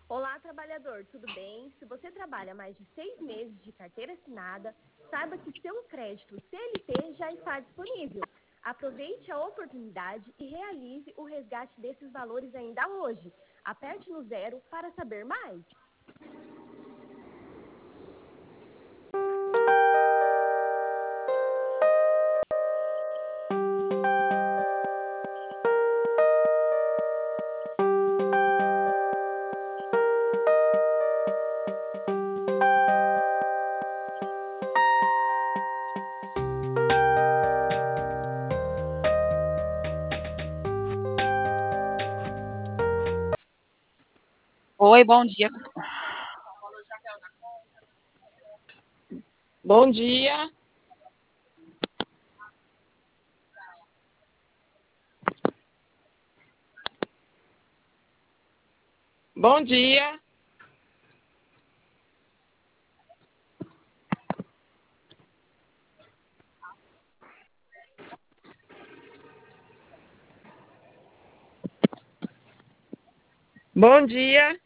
Olá, trabalhador, tudo bem? Se você trabalha mais de 6 meses de carteira assinada, saiba que seu crédito CLT já está disponível. Aproveite a oportunidade e realize o resgate desses valores ainda hoje. Aperte no 0 para saber mais. Oi, bom dia. Bom dia. Bom dia. Bom dia.